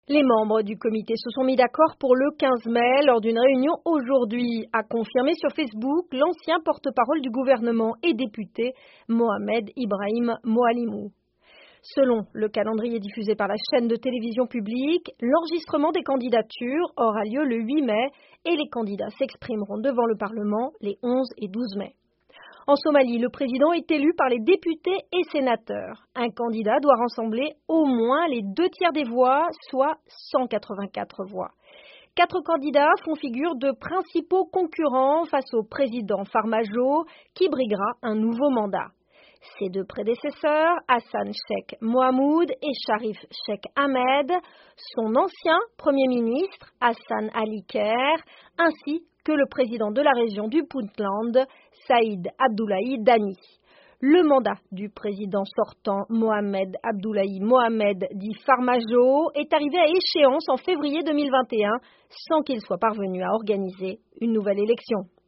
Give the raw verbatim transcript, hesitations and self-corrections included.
Les membres du comité se sont mis d'accord pour le quinze mai lors d'une réunion aujourd'hui, a confirmé sur Facebook l'ancien porte-parole du gouvernement et député Mohamed Ibrahim Moalimou. Selon le calendrier diffusé par la chaîne de télévision publique, l'enregistrement des candidatures aura lieu le huit mai et les candidats s'exprimeront devant le Parlement les onze et douze mai. En Somalie, le président est élu par les députés et sénateurs. Un candidat doit rassembler au moins les deux tiers des voix, soit cent quatre-vingt-quatre voix. Quatre candidats font figure de principaux concurrents face au président Farmajo, qui briguera un nouveau mandat. Ses deux prédécesseurs, Hassan Sheikh Mohamoud et Sharif Sheikh Ahmed, son ancien Premier ministre, Hassan Ali Kher, ainsi que le président de la région du Puntland, Saïd Abdoulaye Dani. Le mandat du président sortant Mohamed Abdoulaye Mohamed dit Farmajo est arrivé à échéance en février deux mille vingt et un sans qu'il soit parvenu à organiser une nouvelle élection.